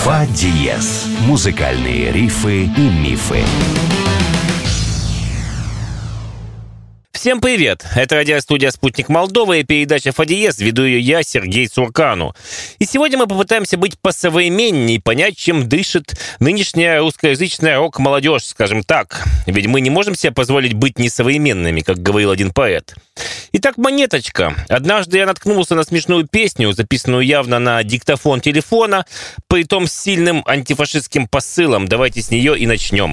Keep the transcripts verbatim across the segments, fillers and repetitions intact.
Фа диез. Музыкальные рифы и мифы. Всем привет! Это радиостудия «Спутник Молдовы» и передача «Фа диез». Веду ее я, Сергей Цуркану. И сегодня мы попытаемся быть посовременнее и понять, чем дышит нынешняя русскоязычная рок-молодежь, скажем так. Ведь мы не можем себе позволить быть несовременными, как говорил один поэт. Итак, монеточка. Однажды я наткнулся на смешную песню, записанную явно на диктофон телефона, притом с сильным антифашистским посылом. Давайте с нее и начнем.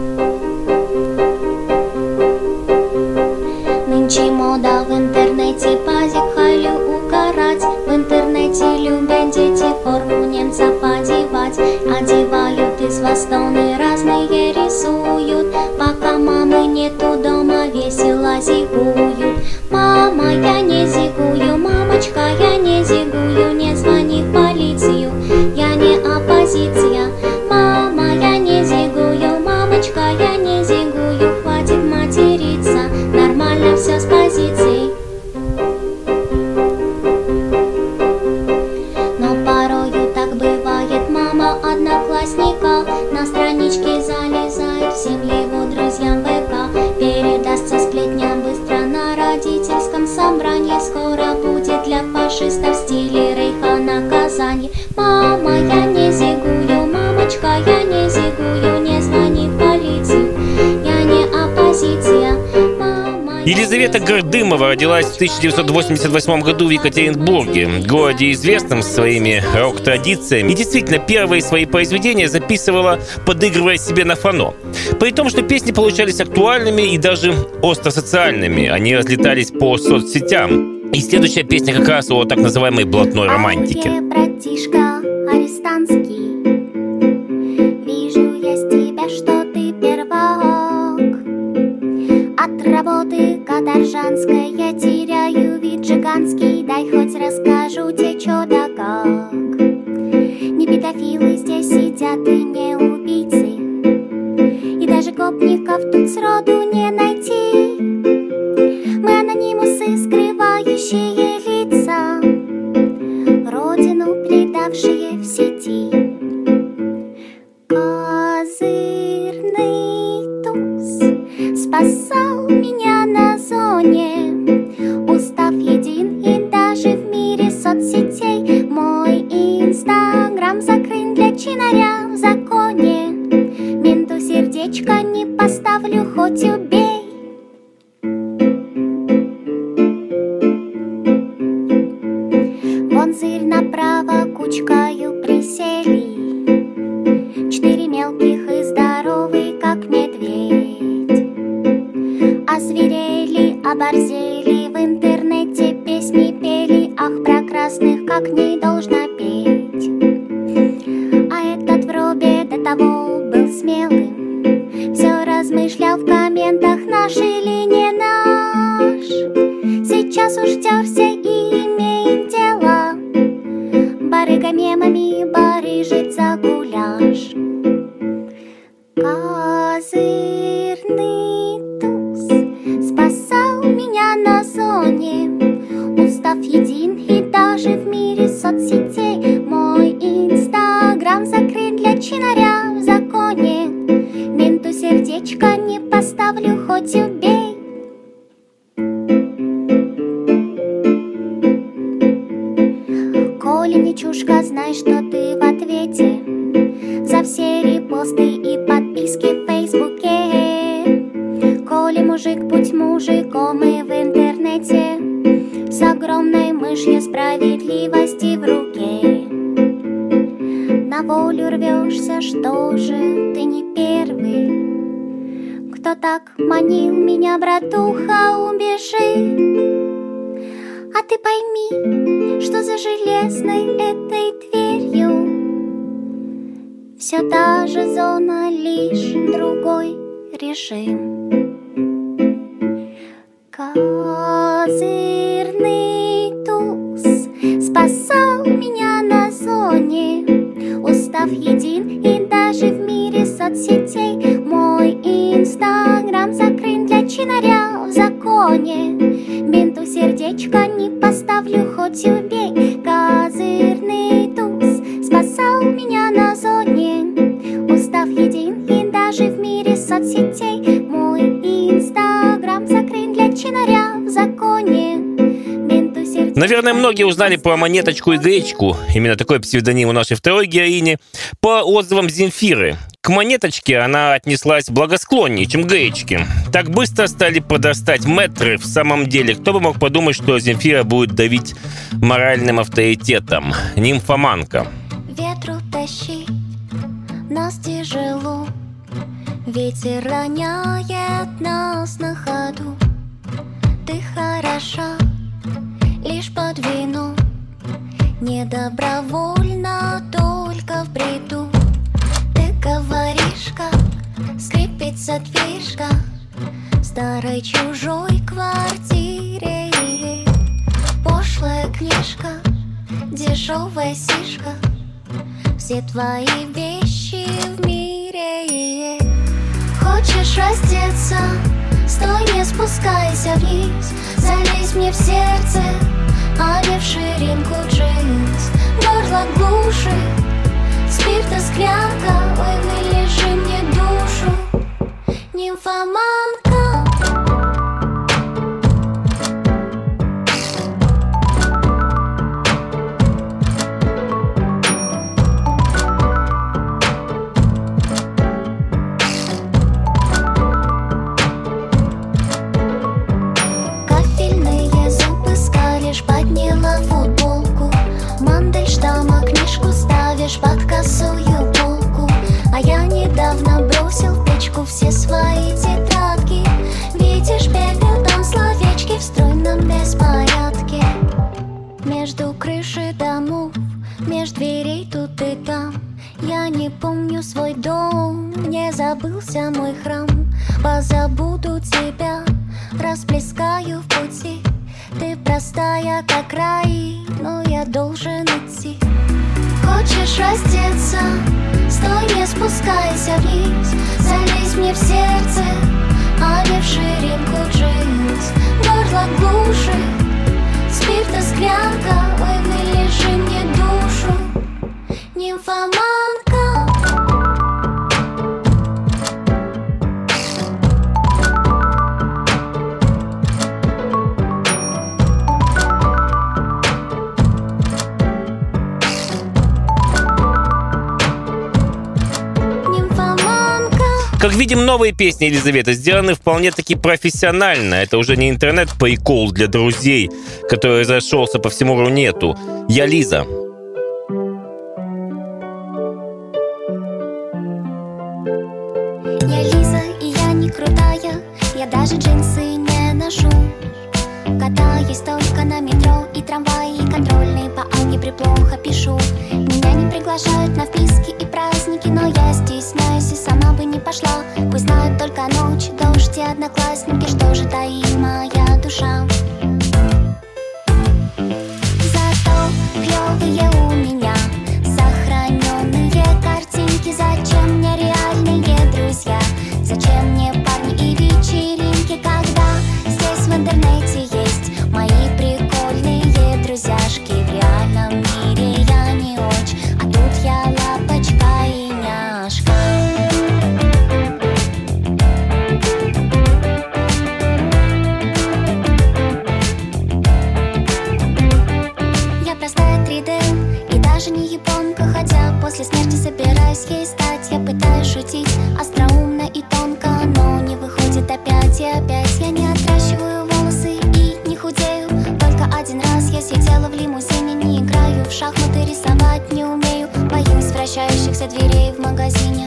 Нынче мода в интернете позихали укорать. В интернете любят дети форму немцев одевать. Одевают из востоны разные рисуют. Пока мамы нету дома, весело зигуют. Мама, я не зигую, мамочка, я не зигую. Не звони в полицию, я не оппозиция. Мама, я не зигую, мамочка, я не зигую. Хватит материться, нормально все с позицией. Но порою так бывает, мама одноклассника на страничке залезает, всем его друзьям ВК передастся сплетня быстро на родительском собрании. Скоро будет для фашистов в стиле рейха наказание. Мама, я не зигую, мамочка, я не зигую. Не звони в полицию, я не оппозиция. Елизавета Гордымова родилась в тысяча девятьсот восемьдесят восьмом году в Екатеринбурге, городе известном своими рок-традициями. И действительно, первые свои произведения записывала, подыгрывая себе на фано. При том, что песни получались актуальными и даже остросоциальными. Они разлетались по соцсетям. И следующая песня как раз о так называемой блатной романтике. А братишка арестантский, вижу я с тебя, что ты первак. От работы каторжанской я теряю вид жиганский. Дай хоть расскажу тебе, чё да как. Не педофилы здесь сидят и не убийцы, и даже гопников тут сроду не найти. Мы анонимусы, скрывающие лица, родину предавшие в сети. Козырный туз спасал меня на зоне. Устав един и даже в мире соцсетей. Мой инстаграм закрыт для чинаря в законе. Менту сердечко не поставлю, хоть убей. Вон зырь направо кучкою присели. Четыре мелких и здоровый, как медведь. Озверели, оборзели, в интернете песни пели. Ах, про красных, как не должна петь. А этот вроде до того был смелым, все размышлял в комментах, наш или не наш. Сейчас уж терся и имеет дело, барыга мемами барыжит за гуляш. Козырный туз спасал меня на зоне. Устав един и даже в мире соцсетей. Мой инстаграм закрыт для чинаря в законе. Менту сердечко не поставлю, хоть убей. Коли не чушка, знай, что ты в ответе за все репосты и подписки в Фейсбуке. Коли мужик, будь мужиком и в интернете с огромной мышью справедливости в руке. На волю рвешься, что же ты не первый, кто так манил меня, братуха, убежи. А ты пойми, что за железной этой дверью все та же зона, лишь другой режим. Козырный туз спасал меня на зоне. Устав един и даже в мире соцсетей. Мой инстаграм закрыт для чинаря в законе. Менту сердечко не поставлю, хоть убей. Козырный туз спасал меня на зоне. Наверное, многие узнали про Монеточку и Гречку, именно такой псевдоним у нашей второй героини, по отзывам Земфиры. К Монеточке она отнеслась благосклоннее, чем к Гречке. Так быстро стали подрастать мэтры. В самом деле, кто бы мог подумать, что Земфира будет давить моральным авторитетом. Нимфоманка. Ветру тащить нас тяжело, ветер роняет нас на ходу. Ты хороша лишь под вину, не добровольно, только в бреду. Ты говоришь, как скрипит задвижка в старой чужой квартире. Пошлая книжка, дешевая сишка, все твои вещи в мире. Хочешь раздеться? Стой, не спускайся вниз, залезь мне в сердце, а не в ширинку джинс. Горло глушит спирта склянка, ой, вылежи мне душу, нимфоманка. Подняла футболку, Мандельштама книжку ставишь под косую полку. А я недавно бросил в печку все свои тетрадки. Видишь, бегают там словечки в стройном беспорядке. Между крыши домов, меж дверей тут и там. Я не помню свой дом, не забылся мой храм. Позабуду тебя, расплескаю в пути. Ты простая, как рай, но я должен идти. Хочешь раздеться? Стой, не спускайся вниз, залезь мне в сердце, а не в ширинку джинс. Горло глушит спирта склянка, ой, вылежи мне душу, нимфоманка. Как видим, новые песни Елизаветы сделаны вполне-таки профессионально. Это уже не интернет-прикол для друзей, который разошелся по всему Рунету. Я Лиза. Я Лиза, и я не крутая, я даже джинсы не ношу. Катаюсь только на метро и трамвае, и контрольные по алгебре плохо пишу. Меня не приглашают на вписки и праздники, но я стесняюсь и сама бы не пошла. Пусть знают только ночь, дождь и одноклассники, что же таит моя душа. Зато клёвые у меня сохраненные картинки. Зачем мне реальные друзья? Зачем мне парни и вечеринки, когда здесь в интернете есть мои прикольные друзьяшки? В реальном мире я не очень, а тут я лапочка и няшка. Я простая три дэ и даже не японка, хотя после смерти собираюсь ей стать. Я пытаюсь шутить остроумно и тонко, но не выходит опять и опять. Я не отращиваю волосы и не худею. Только один раз я сидела в лимузине, не играю в шахматы, рисовать не умею. Боюсь вращающихся дверей в магазине.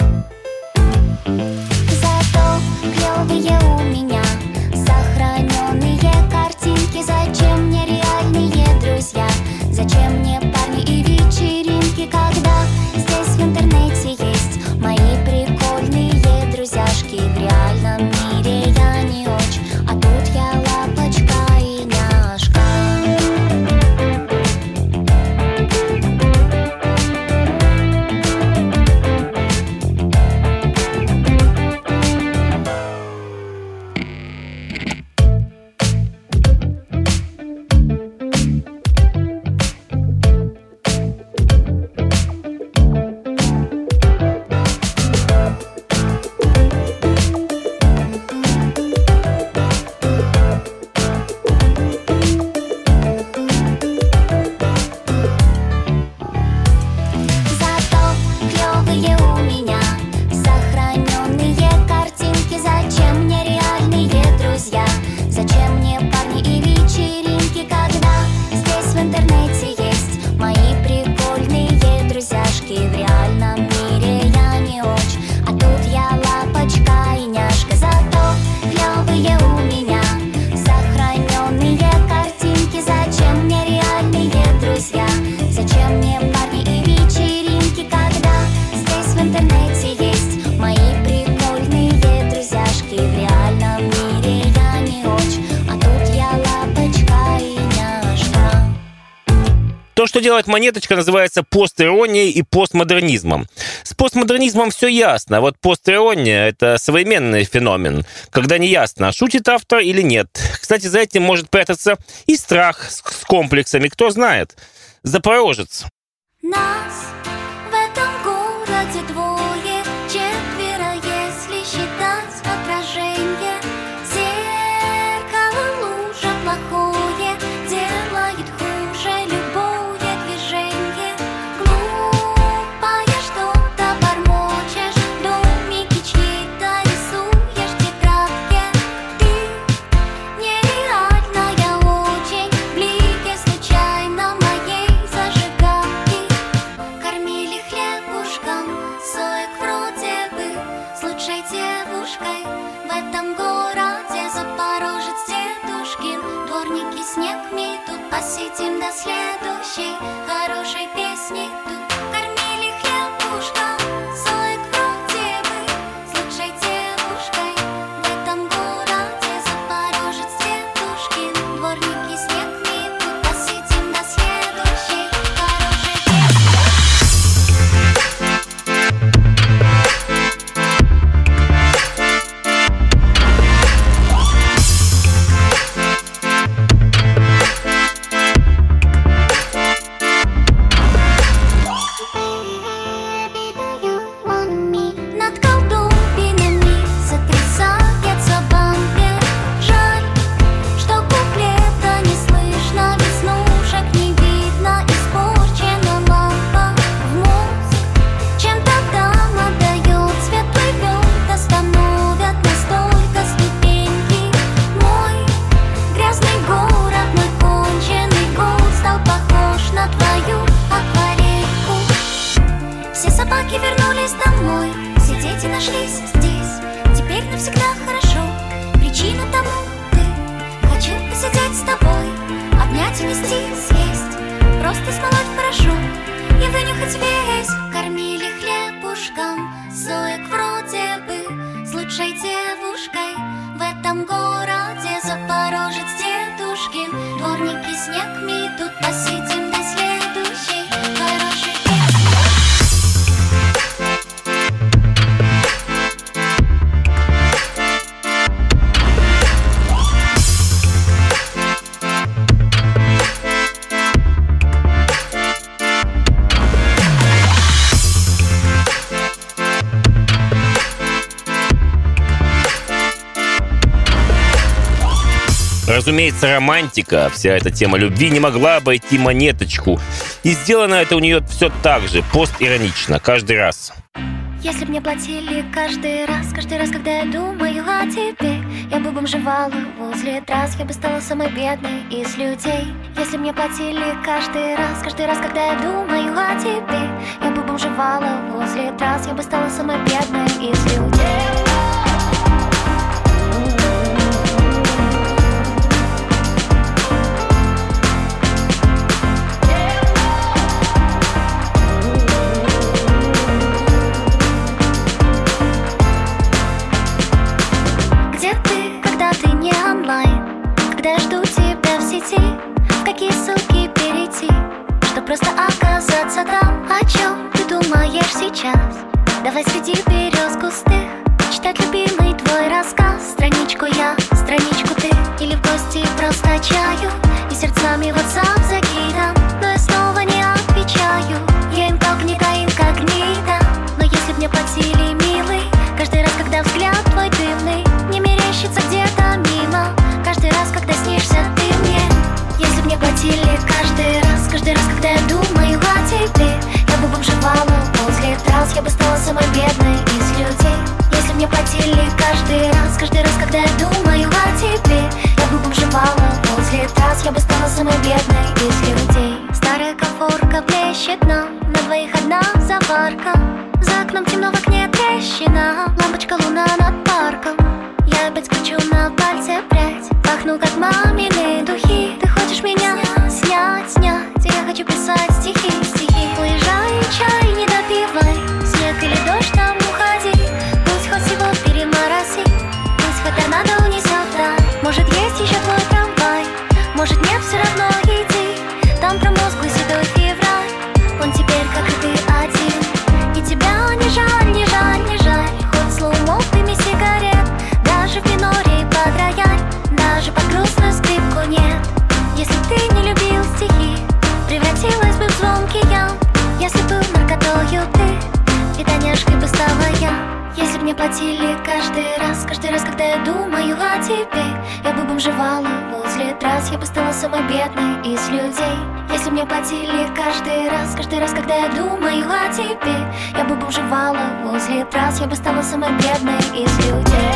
Зато клёвые у меня сохраненные картинки. Зачем мне реальные друзья? Зачем мне парни и вечеринки, когда здесь в интернете есть мои прикольные друзьяшки? В реальном мире я не очень, а тут я лапочка и няшка. То, что делает Монеточка, называется постиронией и постмодернизмом. С постмодернизмом все ясно, а вот постирония — это современный феномен, когда неясно, шутит автор или нет. Кстати, за этим может прятаться и страх с комплексами, кто знает. Запорожец. Нас в этом городе двое, четверо, если считать отражение. Зеркало лужа плохое делает хуже любое движение. Глупая что-то бормочешь, домики чьи-то рисуешь в тетрадке. Ты нереальная очень, в блике случайно моей зажигалки. Кормили хлебушком, соек вроде бы, с лучшей девушкой в этом городе. Запорожец дедушкин, дворники снег метут, посидим до следующей хорошей песни тут. Кормили хлебушком, соек вроде бы, с лучшей девушкой в этом городе. Запорожец дедушкин, дворники снег метут, посидим до следующей хорошей песни. Над колдуньями сотрясается бампер. Жаль, что куплета не слышно, веснушек не видно, испорчена лампа. В мозг чем-то там отдает, светлый вёт остановят настолько ступеньки. Мой грязный город, мой конченый год стал похож на твою акварельку. Все собаки вернулись домой, все дети нашлись здесь. Теперь навсегда хорошо, причина тому ты. Хочу посидеть с тобой, обнять, унести, съесть, просто смолоть хорошо и вынюхать весь. Кормили хлебушком, соек вроде бы, с лучшей девушкой в этом городе. Запорожец дедушкин, дворники снег метут, посидим до следующей хорошей песни. Разумеется, романтика, вся эта тема любви не могла обойти Монеточку. И сделано это у нее все так же, постиронично, каждый раз. Если б мне платили каждый раз, каждый раз, когда я думаю о тебе, я бы бомжевала возле трасс, я бы стала самой бедной из людей. Если б мне платили каждый раз, каждый раз, когда я думаю о тебе, я бы бомжевала возле трасс, я бы стала самой бедной из людей. Когда я жду тебя в сети, в какие ссылки перейти, чтоб просто оказаться там. О чем ты думаешь сейчас? Давай среди берез густых читать любимый твой рассказ. Страничку я, страничку ты, или в гости просто чаю и сердцами WhatsApp закидам, но я снова не отвечаю. Я инкогнито, инкогнито. Но если б мне платили, милый, каждый раз, когда взгляд твой дымный не мерещится где-то мимо, каждый раз, когда снишься ты мне. Если б мне платили каждый раз, каждый раз, когда я думаю о тебе, я бы бомжевала возле трасс, я бы стала самой бедной из людей. Если б мне платили каждый раз, каждый раз, когда я думаю о тебе, я бы бомжевала возле трасс, я бы стала самой бедной из людей. Старая конфорка блещет нам, на двоих одна заварка, за окном темно, в окне трещина, лампочка луна над парком. Я опять кручу на пальце прядь, пахну как мамины духи. Ты хочешь меня снять, снять, я хочу писать стихи, стихи. Уезжай, чай не допивай, снег или дождь там уходи, пусть хоть всего перемороси, пусть хоть торнадо унесет рай. Может есть еще твой трамвай, может нет, все равно иди, там промозглый седой Чашкой бы стала я, если б мне платили каждый раз. Каждый раз, когда я думаю о тебе, я бы бомжевала возле трасс. Я бы стала самой бедной из людей, если б мне платили каждый раз. Каждый раз, когда я думаю о тебе, я бы бомжевала возле трасс. Я бы стала самой бедной из людей.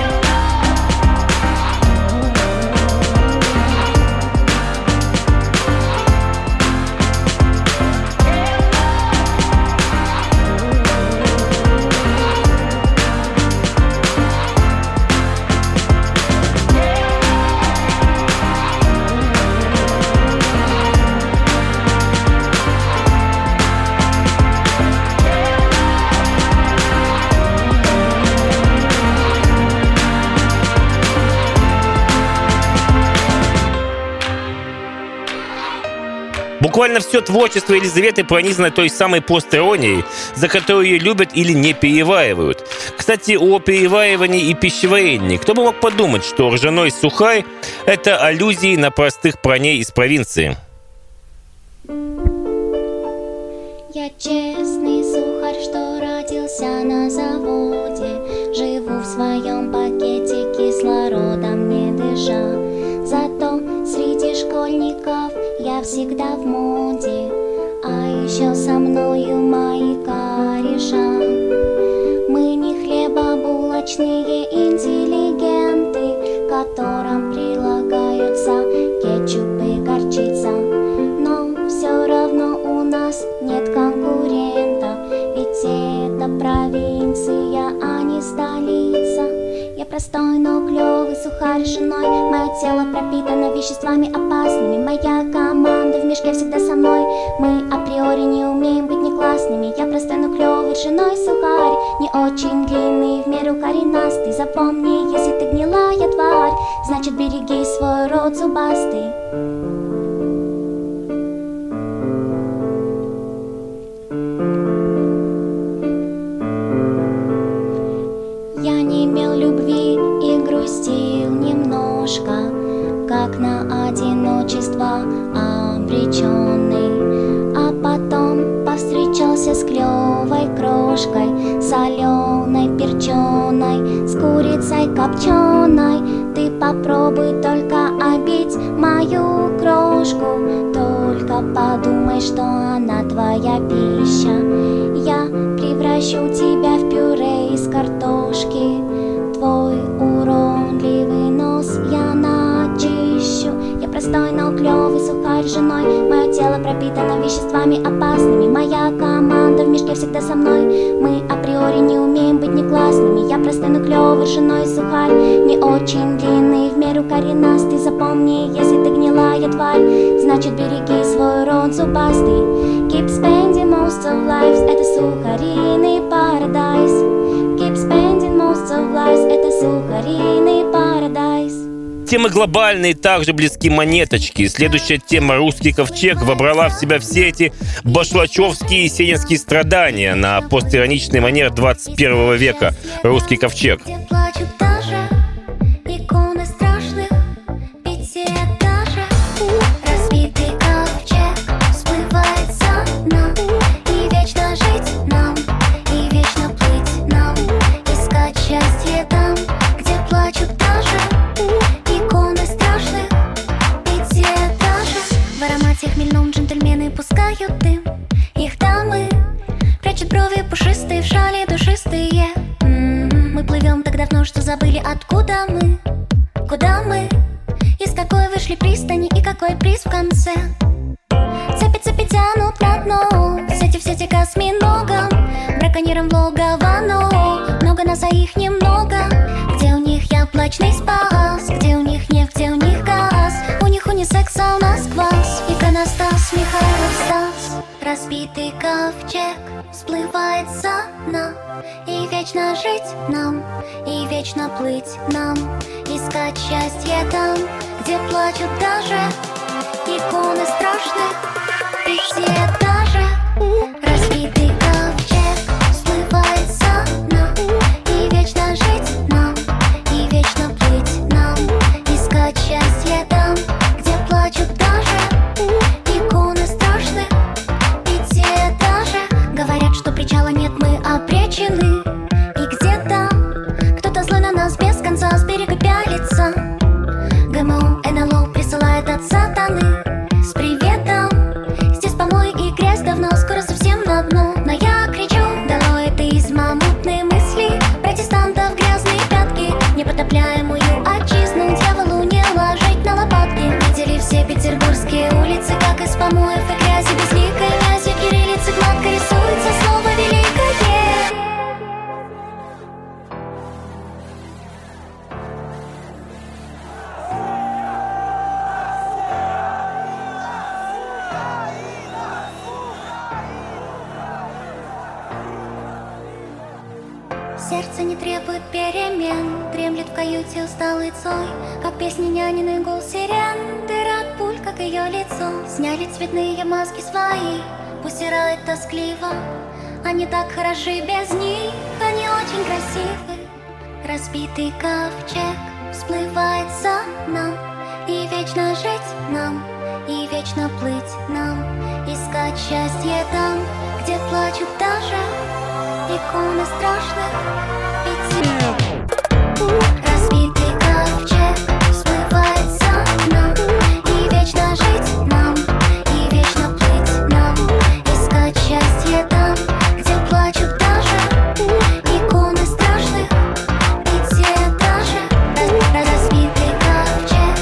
Буквально все творчество Елизаветы пронизано той самой постиронией, за которую ее любят или не переваривают. Кстати, о переваривании и пищеварении. Кто бы мог подумать, что ржаной сухарь – это аллюзии на простых парней из провинции. Я честный сухарь, что родился на заводе. Живу в своем пакете, кислородом не дыша. Зато среди школьников я всегда в моде, а еще со мною мои кореша. Мы не хлебобулочные интеллигенты, которым прилагаются кетчуп и горчица. Но все равно у нас нет конкурента, ведь это провинция, а не столица. Я простой, но клёвый сухарь женой. Мое тело пропитано веществами опасными. Моя команда в мешке всегда со мной. Мы априори не умеем быть не классными. Я простой, но клёвый женой сухарь. Не очень длинный, в меру коренастый. Запомни, если ты гнилая тварь, значит береги свой рот зубастый. Я не имел любви и грустил немножко, как на одиночество обреченный. А потом повстречался с клевой крошкой, соленой, перченой, с курицей копченой. Ты попробуй только обить мою крошку, только подумай, что она твоя пища. Я превращу тебя в пюре из картошки, твой уродливый нос я начищу. Я простой, но клёвый сухарь женой. Мое тело пропитано веществами опасными. Моя команда в мешке всегда со мной. Мы априори не умеем быть не классными. Я простой, но клёвый женой сухарь. Не очень длинный, в меру коренастый. Запомни, если ты гнилая тварь, значит береги свой рот зубастый. Keep spending most of lives, это сухариный парадайз. Keep spending most of lives, это сухариный парадайз. Темы глобальные также близки монеточки. Следующая тема «Русский ковчег» вобрала в себя все эти башлачевские и сенинские страдания на постироничный манер двадцать первого века. «Русский ковчег». Их дамы прячут брови пушистые в шали душистые. М-м-м. Мы плывем так давно, что забыли, откуда мы, куда мы, из какой вышли пристани и какой приз в конце. Цепи цепи тянут на дно, в сети в сети к осьминогам, браконьерам в логово, но много нас, а их немного. Где у них яблочный спас, где у них нефть, где у них газ, у них унисекс, а у нас квас. Иконостас, Михайлов Стас. Разбитый ковчег всплывает со дна, и вечно жить нам, и вечно плыть нам, искать счастье там, где плачут даже иконы страшных пятиэтажек. Разбитый ковчег всплывает со дна, и вечно жить нам, и вечно плыть нам, искать счастье там, где плачут даже иконы страшных пятиэтажек. Говорят, что причала нет, мы обречены. сердце не требует перемен, дремлет в каюте усталый Цой, как песни няниный гул сирен. Дыра от пуль, как ее лицо. Сняли цветные маски свои, усирает тоскливо. Они так хороши без них, они очень красивы. Разбитый ковчег всплывает за нам, и вечно жить нам, и вечно плыть нам, искать счастье там, где плачут даже иконы страшных пятен. Разбитый ковчег всплывает за нам, и вечно жить нам, и вечно плыть нам, искать счастье там, где плачут даже иконы страшных пятен. Даже разбитый ковчег.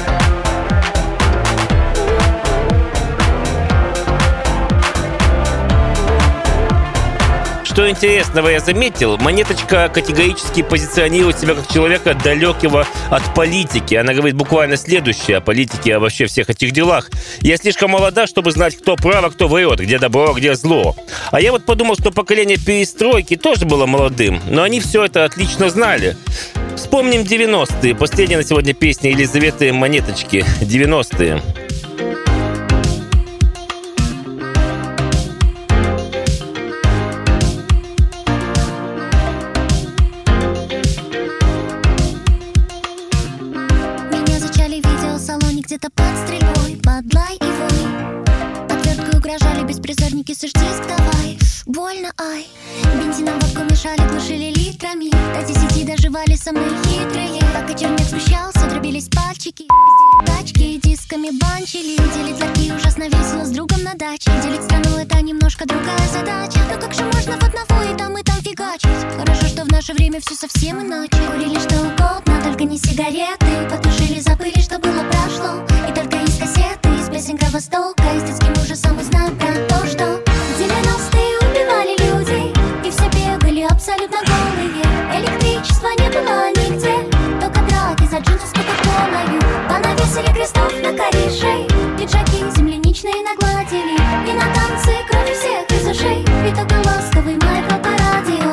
Что интересного я заметил, Монеточка категорически позиционирует себя как человека далекого от политики. Она говорит буквально следующее о политике, о вообще всех этих делах. Я слишком молода, чтобы знать, кто прав, а кто врет, где добро, а где зло. А я вот подумал, что поколение перестройки тоже было молодым, но они все это отлично знали. Вспомним девяностые. Последняя на сегодня песня Елизаветы Монеточки. девяностые. Где-то под стрельбой, под лай и вой. Отверткой угрожали беспризорники, сышь диск давай. Больно, ай. Бензином водку мешали, глушили литрами. До десяти доживали самые хитрые. Пока черняк смущался, дробились пальчики. Пиздили тачки, дисками банчили. Делить ларьки ужасно весело с другом на даче. Делить страну — это немножко другая задача. Но как же можно в одного и там, и там фигачить? Хорошо, что в наше время все совсем иначе. Курили что угодно, только не сигареты. Потушили, забыли, что было прошло. И только из кассеты, из песен Кровостока, и с детским ужасом мы знаем про то, что в девяностые убивали людей, и все бегали абсолютно голые. Электричества не было нигде, только драки за джинсы с кока-колою. Понавесили крестов на корешей, пиджаки земляничные нагладили, и на танцы крови всех из ушей. И только ласковый майкро по радио.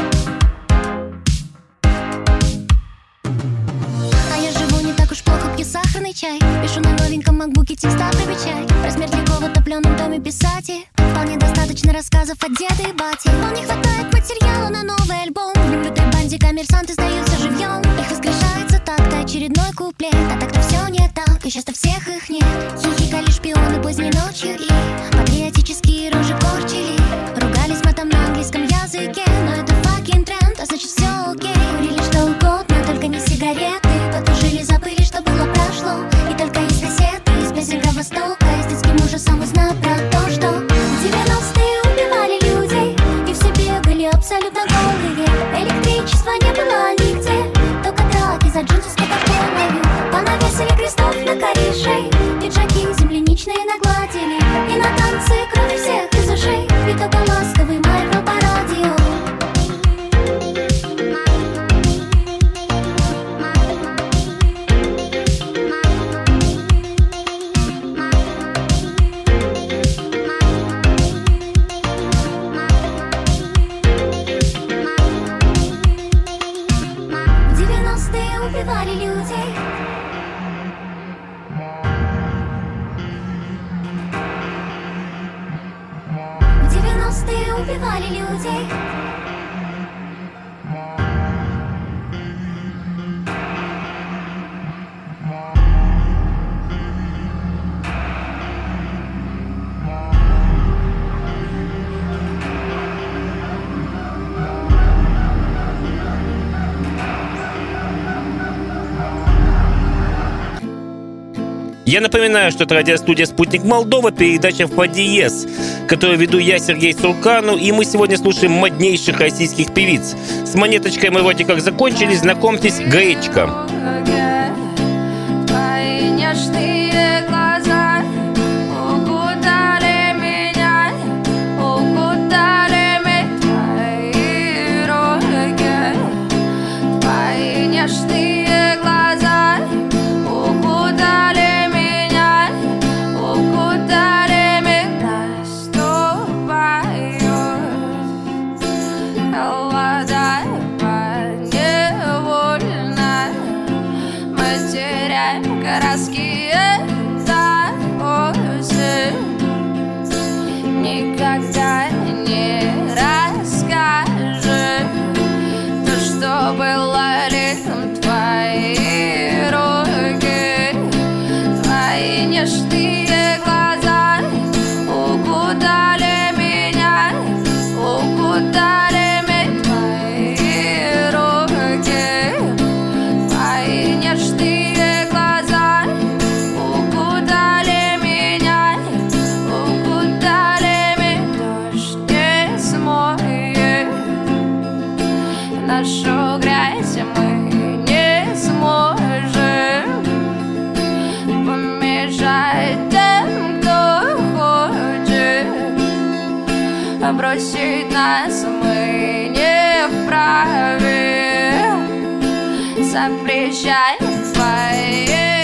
А я живу не так уж плохо, пью сахарный чай. Пишу на новеньком макбуке текста примечай. Про смерть Легкова в топленом доме писать и вполне достаточно рассказов от деда и бати. Вполне хватает материала на новый альбом. В лютой банде коммерсанты сдаются живьем. Их воскрешается так-то очередной куплет. А так-то все не так, и часто всех их нет. Хихикали шпионы поздней ночью и патриотические рожи корчили. Ругались матом на английском языке, но это fucking тренд, а значит все окей. Курили что угодно, только не сигареты. Потушили, забыли, что было прошло. И только из кассеты, из песен Кровостока, и с детским ужасом мы знаем про то, что в девяностые убивали людей, и все бегали абсолютно голые. Электричества не было нигде, только драки за джинсы с кока-колою. Понавесили крестов на корешей, пиджаки земляничные нагладили, и на танцы крови всех из ушей. И только ласковый майкро по радио. Убивали людей. В девяностые убивали людей. Я напоминаю, что это радиостудия «Спутник Молдова», передача «Фа диез», которую веду я, Сергей Суркану, и мы сегодня слушаем моднейших российских певиц. С Монеточкой мы вроде как закончили, знакомьтесь, Гречка. Bye. бросить нас мы не вправе. Запрещай твои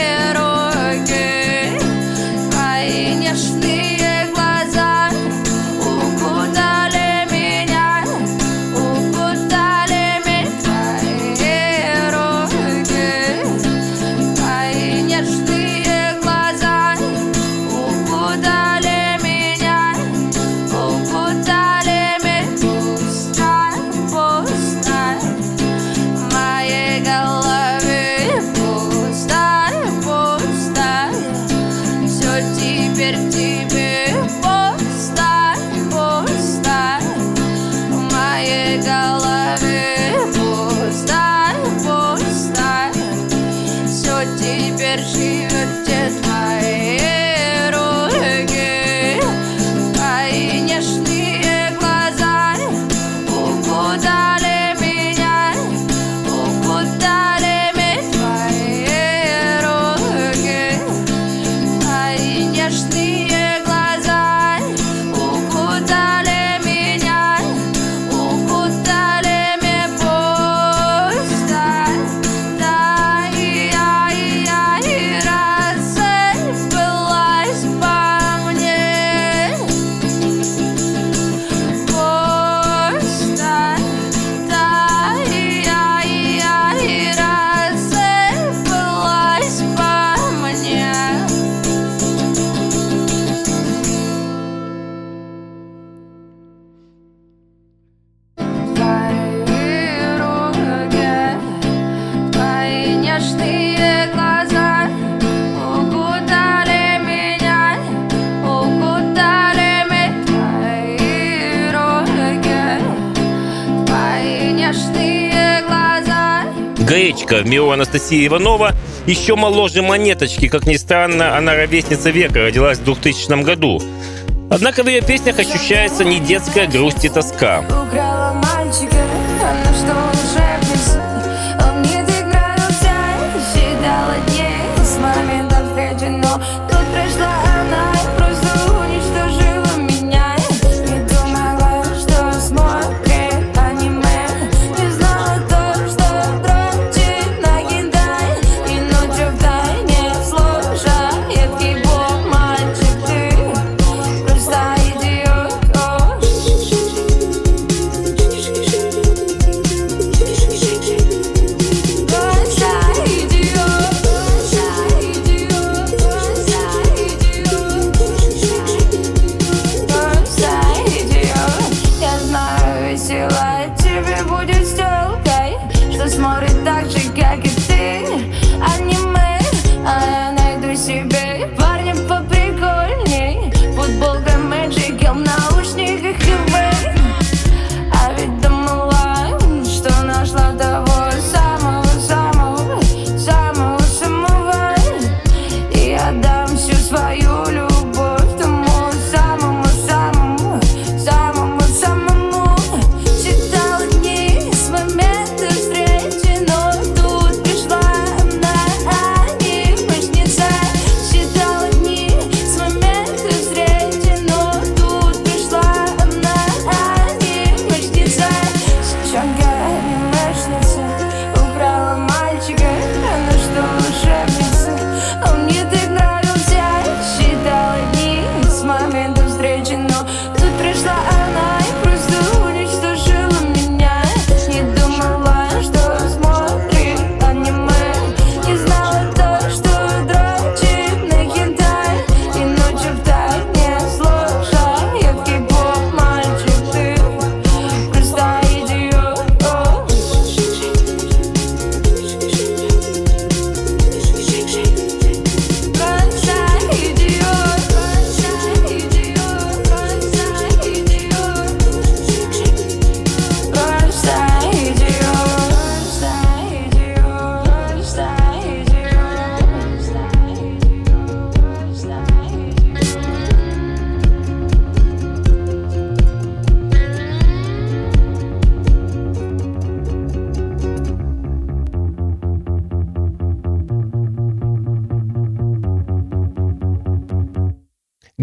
руки, твои нежные глаза укутали меня, укутали меня. Твои руки, твои нежные глаза укутали меня, укутали меня. Пусто, пусто в моей голове, пусто, пусто. Все теперь тебе пусто, пусто в моей голове, пусто, пусто. Все теперь живет те твои руки, твои нежные глаза укутали меня, укутали меня. Твои руки, твои нежные глаза укутали меня, укутали меня. Пусто, да, и я, и я, и рассыпалась по мне. Пусто, да, и я, и я, и рассыпалась по мне. Твои руки, твои нежные глаза укутали меня, укутали меня. Твои руки, твои нежные глаза. Гречка в миру Анастасии Иванова еще моложе Монеточки. Как ни странно, она ровесница века, родилась в двухтысячном году. Однако в ее песнях ощущается не детская грусть и тоска. Украла мальчика, она что, волшебница? Он не доигрался, считала дней с момента встречи, но тут пришла она и просто уничтожила меня. Не думала, что смотрит аниме, не знала то, что дрочит на гентай, и ночью втайне слушает кей-поп. Мальчик, ты просто идиот.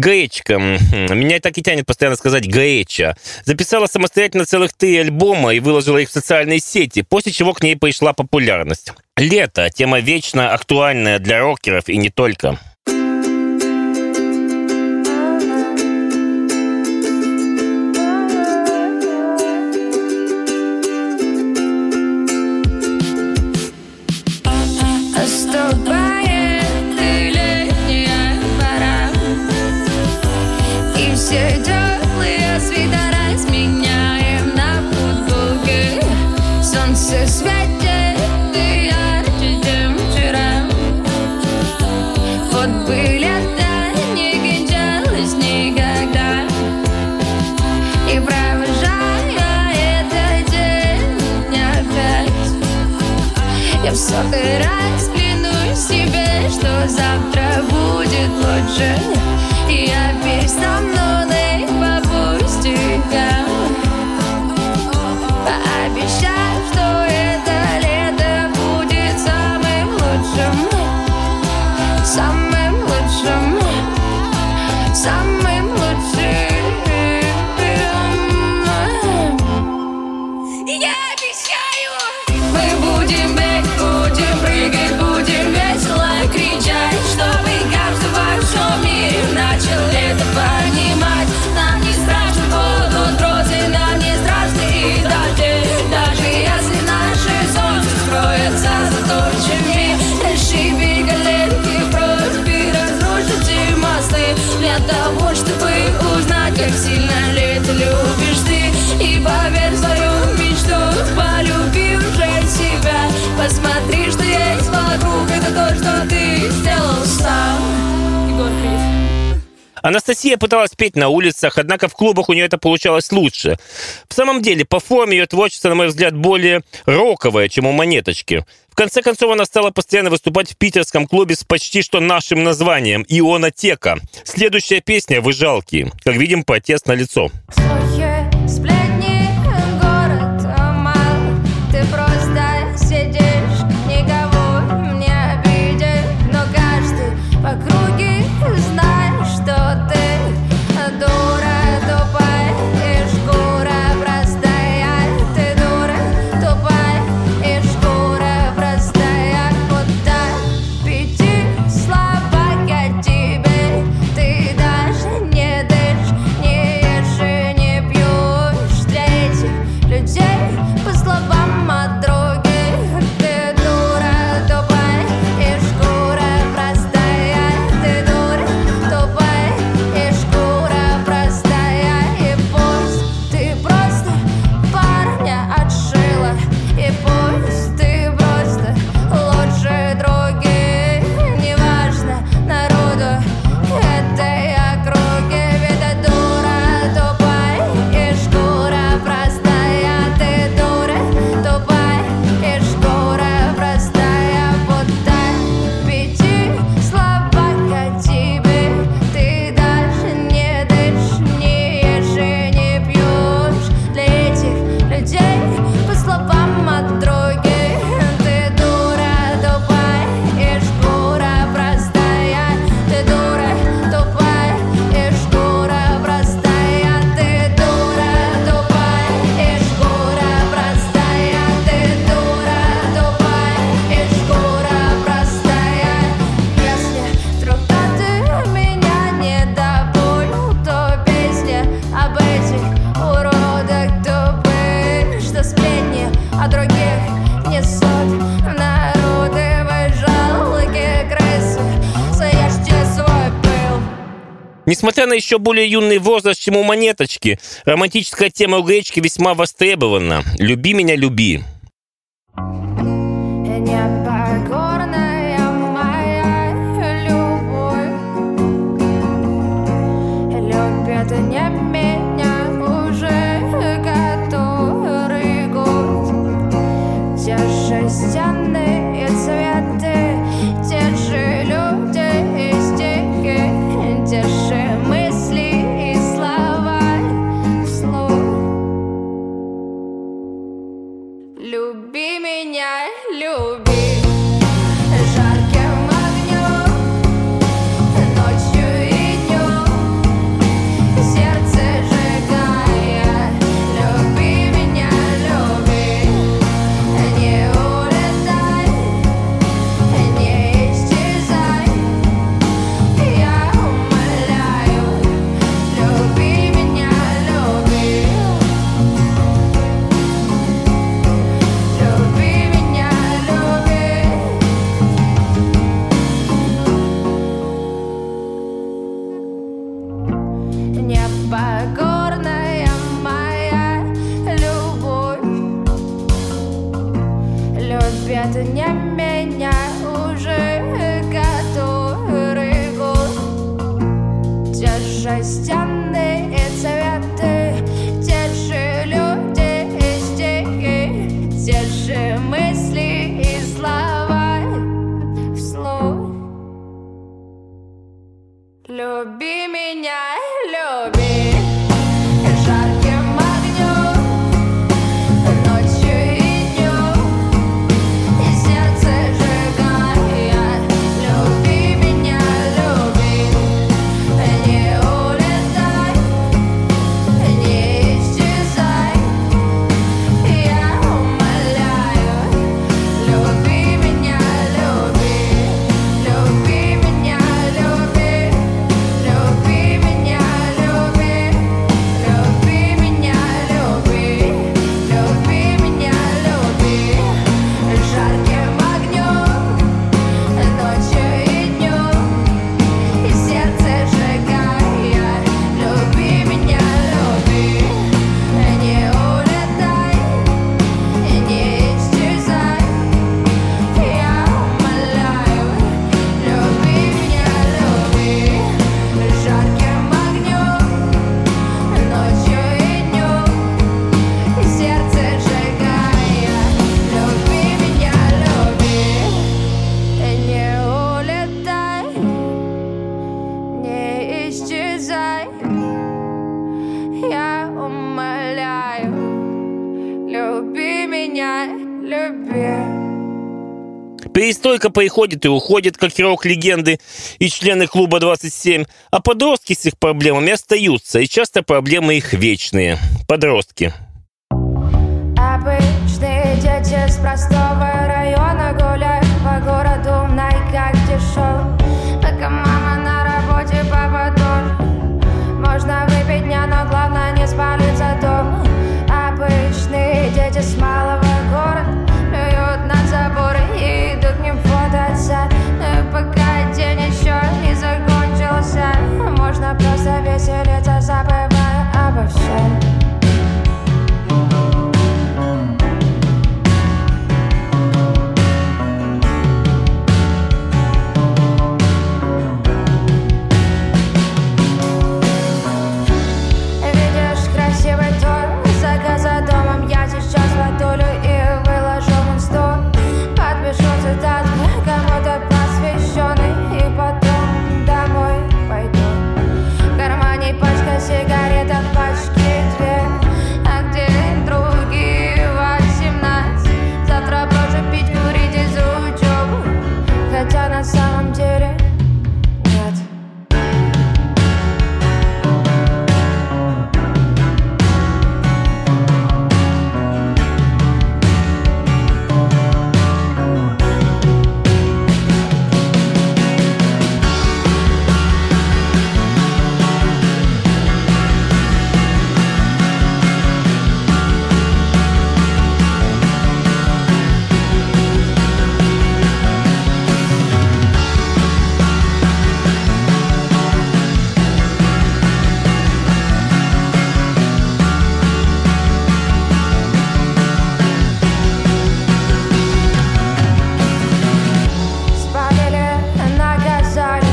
Гречка. Меня так и тянет постоянно сказать «Греча». Записала самостоятельно целых три альбома и выложила их в социальные сети, после чего к ней пришла популярность. Лето. Тема вечно актуальная для рокеров и не только. Все теплые свитера сменяем на футболке. Солнце светит и ярче, чем вчера. Вот бы лето не кончалось никогда. И провожая этот день опять, я в сотый раз клянусь себе, что завтра будет лучше. И я перестану ныть по пустякам, пообещав, что это лето будет самым лучшим, самым лучшим, самым лучшим. Я обещаю, мы будем бегать, будем прыгать, будем весело кричать, чтобы каждый во всем мире начал это понимать. Нам не страшны будут грозы, нам не страшны и дожди, даже если наше солнце скроется за тучами. Расшиби коленки прочь и разрушите мосты для того, чтобы узнать, как сильно лето любишь ты. И поверь в свою мечту, полюби уже себя. Посмотри, что есть вокруг, это то, что ты сделал сам. Егор Крид. Анастасия пыталась петь на улицах, однако в клубах у нее это получалось лучше. В самом деле, по форме ее творчество, на мой взгляд, более роковое, чем у Монеточки. В конце концов, она стала постоянно выступать в питерском клубе с почти что нашим названием «Ионотека». Следующая песня «Вы жалкие». Как видим, протест налицо. Слухи, сплетни, город мал. Ты просто сидишь, никого не обидишь, но каждый в округе знает, что ты дура тупая и шкура простая. Ты дура тупая и шкура простая. Вот так пяти слабак о тебе. Ты даже не дышишь, не ешь и не пьешь. Для этих людей, по словам подруги, ты дура тупая и шкура простая. Ты дура тупая и шкура простая. И пусть ты просто парня отшила, и пусть ты просто лучше других. Неважно народу этой округи, ведь ты дура тупая и шкура простая. Ты дура тупая и шкура простая. Вот так пяти слабак о тебе. Ты даже не дышишь, не ешь и не пьешь. Для этих людей, по словам подруги, ты дура тупая и шкура простая. Ты дура тупая и шкура простая. Ты дура тупая и шкура простая. Ты дура тупая и шкура простая. Если вдруг ты меня недоволен, то песня об этих уродах тупых, что сплетни о других несут народы. Вы жалкие крысы, съешьте свой пыл. Несмотря на еще более юный возраст, чем у Монеточки, романтическая тема у Гречки весьма востребована. «Люби меня, люби». Непокорная моя любовь любит не меня уже который год. Те же стены и цветы, те же люди и стихи, те же мысли и слова вслух. Люби меня, люби. Жарким огнем, ночью и днем. покорная моя любовь. Любят не меня уже который год. Те же стены и цветы, те же люди и стихи, те же мысли и слова вслух. Люби меня, люби жарким огнем, ночью и днем, и сердце сжигая. Люби меня, люби, не улетай, не исчезай, я умоляю. Люби меня, люби, люби меня, люби, люби меня, люби, люби меня, люби, люби меня, люби жарким огнем, ночью и днем, и сердце сжигая. Люби меня, люби, не улетай, не исчезай, я умоляю. Люби меня, люби жарким огнем, ночью и днем, и сердце сжигая. Люби меня, люби, не улетай, не исчезай, я умоляю. Люби меня, люби. Перестройка приходит и уходит, как рок-легенды и члены клуба двадцать семь, а подростки с их проблемами остаются, и часто проблемы их вечные. Подростки. Обычные дети с простого района гуляют по городу в найках дешевых. Пока мама на работе, папа тоже. Можно выпить дня, но главное не спалиться дома. Обычные дети с малого города плюют на заборы и идут к ним фототься. Ну и пока день еще не закончился, можно просто веселиться, забывая обо всем. Видишь красивый торт, заказ за домом, я сейчас подулю и выложу в инсту. Подпишу цитатку, кому-то посвященный, и потом домой пойду. В кармане пачка сигарет, а в пачке две. А где другие восемнадцать? Завтра брошу пить, курить из-за учебы, хотя на самом деле нет. Спалили, наказали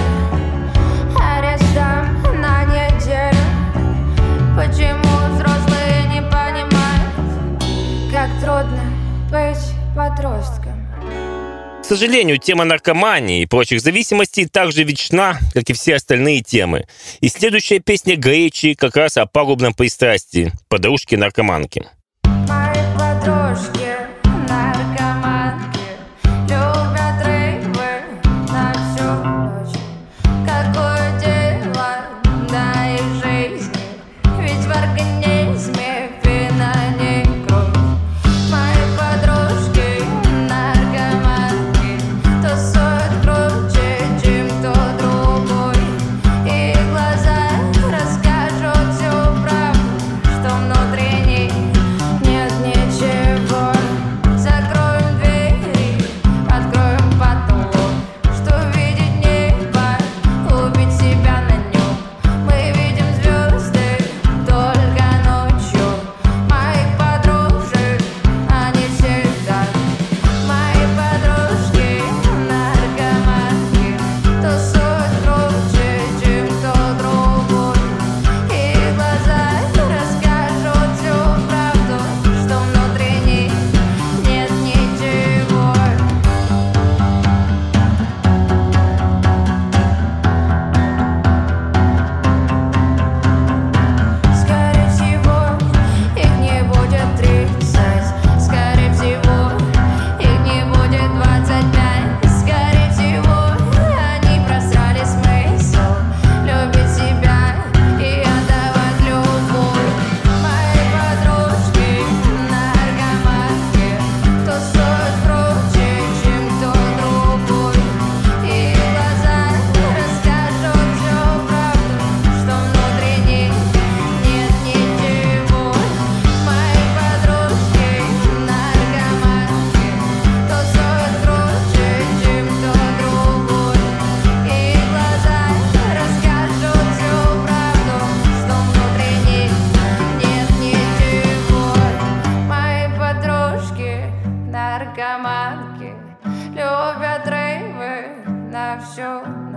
арестом на неделю. Почему взрослые не понимают, как трудно быть подростком? К сожалению, тема наркомании и прочих зависимостей так же вечна, как и все остальные темы. И следующая песня Гречи как раз о пагубном пристрастии подружки-наркоманки. Мои подружки, наркоманки, любят рыбы на всю ночь. Какое дело до их жизни, ведь в организме вина не кровь. Мои подружки, наркоманки, тусуют круче, чем кто другой. И глаза расскажут всю правду, что внутри них нет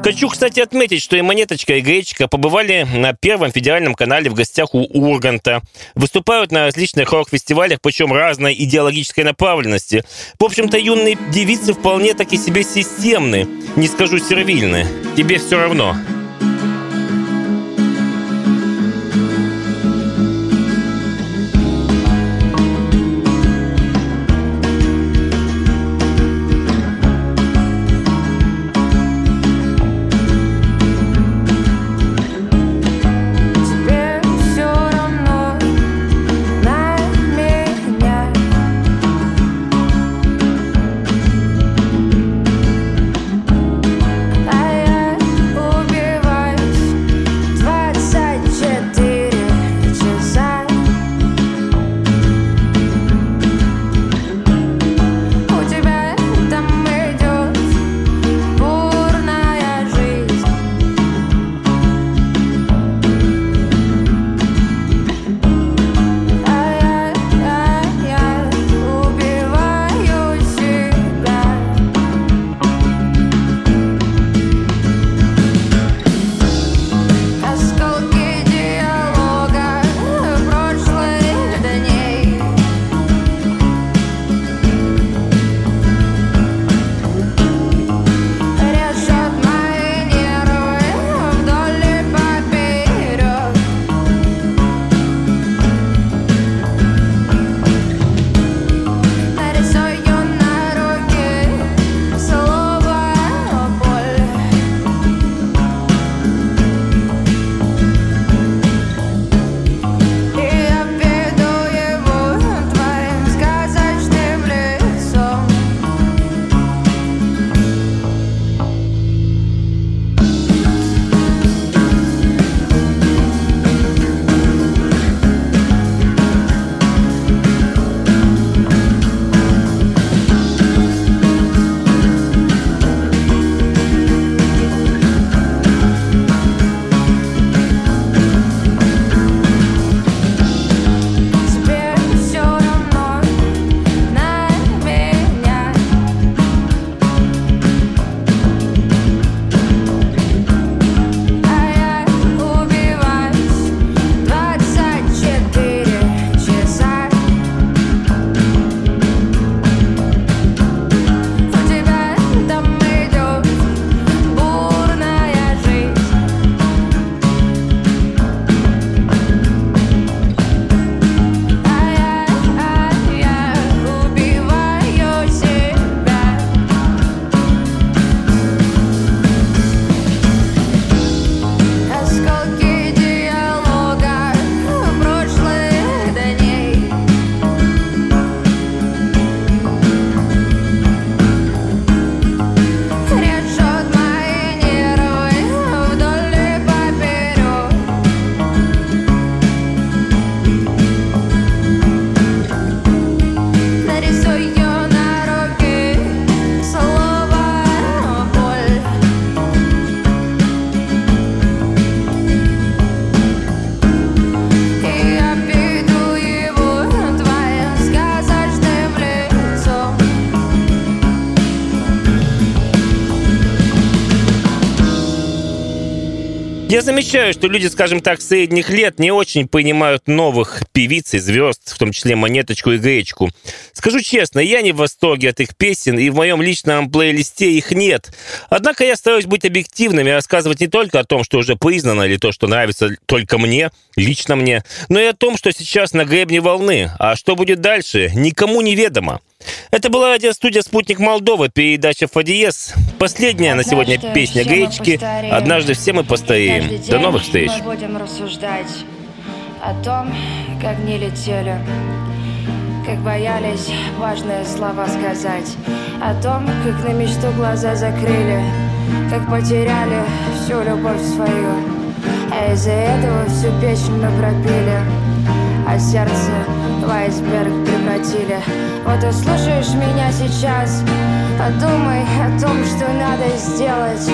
Хочу, кстати, отметить, что и Монеточка, и Гречка побывали на Первом федеральном канале в гостях у Урганта. Выступают на различных рок-фестивалях, причем разной идеологической направленности. В общем-то, юные девицы вполне таки себе системны, не скажу сервильны. Тебе все равно. Я замечаю, что люди, скажем так, средних лет не очень понимают новых певиц и звезд, в том числе Монеточку и Гречку. Скажу честно, я не в восторге от их песен, и в моем личном плейлисте их нет. Однако я стараюсь быть объективным и рассказывать не только о том, что уже признано, или то, что нравится только мне, лично мне, но и о том, что сейчас на гребне волны. А что будет дальше, никому не ведомо. Это была радиостудия «Спутник Молдовы», передача «Фадиес». Последняя на сегодня песня Гречки «Однажды все мы постареем». До новых встреч. Мы будем рассуждать о том, как не летели, как боялись важные слова сказать, о том, как на мечту глаза закрыли, как потеряли всю любовь свою, а из-за этого всю печень мы пропили, а сердце в айсберг превратили. Вот и слушаешь меня сейчас, подумай о том, что надо сделать.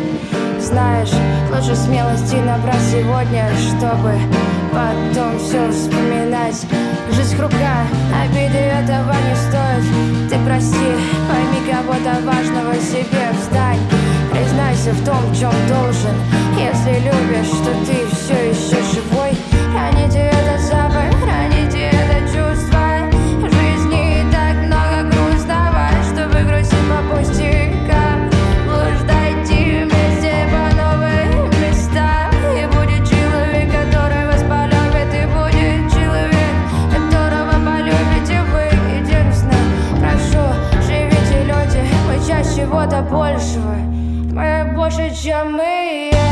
Знаешь, лучше смелости набрать сегодня, чтобы потом все вспоминать. Жизнь хрупка, обиды этого не стоит. Ты прости, пойми кого-то важного себе, встань. Признайся в том, в чем должен. Если любишь, то ты все еще живой. Храните этот запах, храните это чувство. В жизни так много грустного, чтобы грустить по пустякам. Блуждайте вместе по новым местам. И будет человек, который вас полюбит. И будет человек, которого полюбите вы. Единственно, прошу, живите, люди. Мы часть чего-то большего. Мы больше, чем мы есть.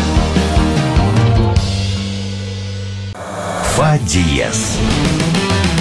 Фа диез.